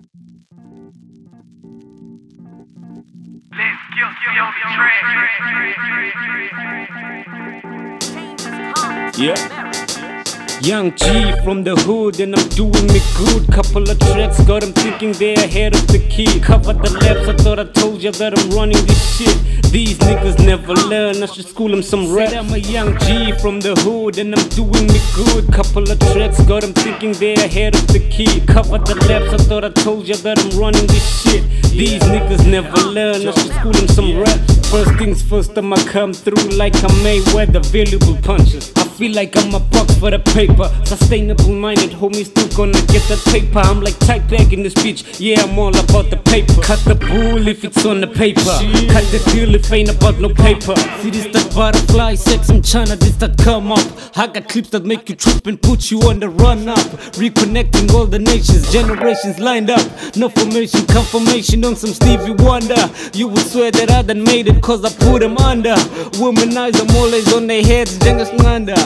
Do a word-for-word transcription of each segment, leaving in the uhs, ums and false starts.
Let's kill you on the track. Yeah. Young G from the hood and I'm doing it good. Couple of tracks got them thinking they're ahead of the key. Cover the laps, I thought I told you that I'm running this shit. These niggas never learn, I should school them some rap. I'm a young G from the hood and I'm doing it good. Couple of tracks got them thinking they're ahead of the key. Cover the laps, I thought I told you that I'm running this shit. These niggas never learn, I should school them some rap. First things first, I'ma come through like I'm Mayweather, valuable punches. I feel like I'm a buck for the paper. Sustainable minded, homies still gonna get that paper. I'm like tight bag in this bitch, yeah, I'm all about the paper. Cut the bull if it's on the paper. Cut the deal if ain't about no paper. See this that butterfly sex from China, this that come up. I got clips that make you trip and put you on the run up. Reconnecting all the nations, generations lined up. No formation, confirmation on some Stevie Wonder. You would swear that I done made it cause I put them under. Womanize them always on their heads, Jengas Nganda.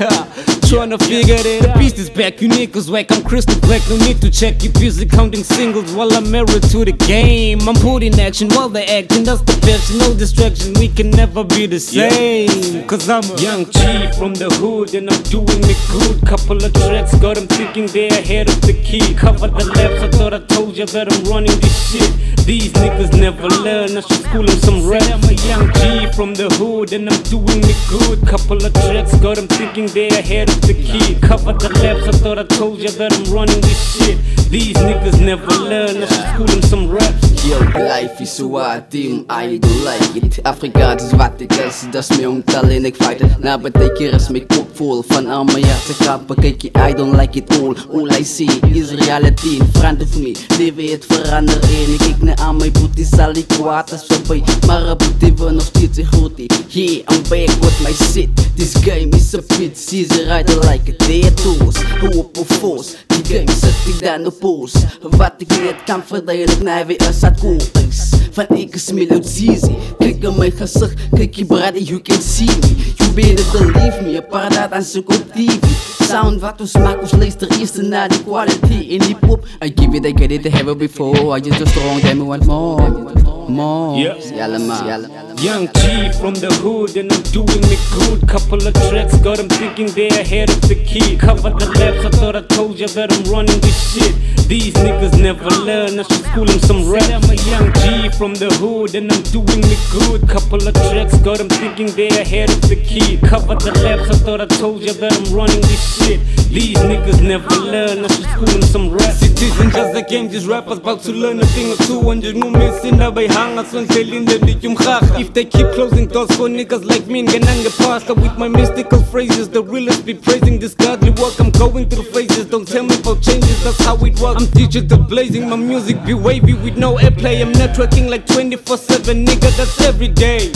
Tryna figure it out. The beast is back, you niggas whack, I'm crystal black. No need to check, you busy counting singles while I'm married to the game. I'm putting action while they're acting, that's the passion. No distraction, we can never be the same. Cause I'm a young G from the hood and I'm doing it good. Couple of tracks got them thinking they're ahead of the key. Cover the laps, I thought I told you that I'm running this shit. These niggas never learn, I should school them some rap. I'm a young G from the hood and I'm doing it good. Couple of tracks got them thinking they're ahead of the key. Cover the laps, I thought I told you that I'm running this shit. These niggas never learn, I should school them some raps. Yo, life is so hard, team, I don't like it. Afrika, het is wat ik is, dat is mijn omtellen, ik fight it. Na betekenen is mijn kop vol van al mijn harten kappen. Kijk je, I don't like it all. All I see is reality in front of me. Leven het veranderen en ik kijk naar aan mijn boetie, zal ik kwaad als voorbij. Maar een boetie wil nog steeds een groetie. Yeah, I'm back with my shit. This game is a bit easy, riding like a dead horse. Hoop of force, die game zet ik dan op poos. Wat ik net kan verdelen, naar weer als het cool is. Van ik is melodiezy. Kijk aan mijn gezicht, kijk je brother, you can see me. You better believe me, een paar dat aan zoek op T V. Sound wat ons maakt, ons luister eerst naar die quality in die pop. I give it, I get it, I have it before. I just too strong, tell me what more. More. Yeah. Yalla man. Young G from the hood and I'm doing it good. Couple of tracks got them thinking they're ahead of the key. Cover the laps, I thought I told you that I'm running this shit. These niggas never learn, I should school them some rap. I'm a young G from the hood and I'm doing it good. Couple of tracks got them thinking they're ahead of the key. Cover the laps, I thought I told you that I'm running this shit. These niggas never learn, I should school them some rap. It isn't just a game, these rappers about to learn a thing or two. And just no missing dabei hang, so telling them that you If they keep closing doors for niggas like me, Gananga pasta with my mystical phrases. The realest be praising this godly work. I'm going through phases, don't tell me about changes, that's how it works. I'm digital blazing, my music be wavy with no airplay. I'm networking like twenty-four seven, nigga, that's every day.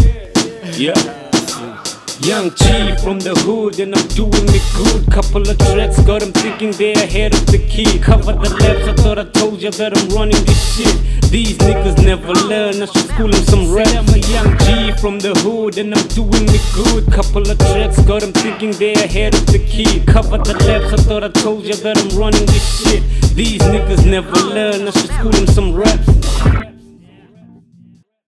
Yeah. Young G from the hood and I'm doing it good. Couple of tracks got them thinking they're ahead of the key. Cover the laps, I thought I told you that I'm running this shit. These niggas never learn, I should school them some rap. I'm a young G from the hood and I'm doing it good. Couple of tracks got them thinking they're ahead of the key. Cover the laps, I thought I told you that I'm running this shit. These niggas never learn, I should school them some raps.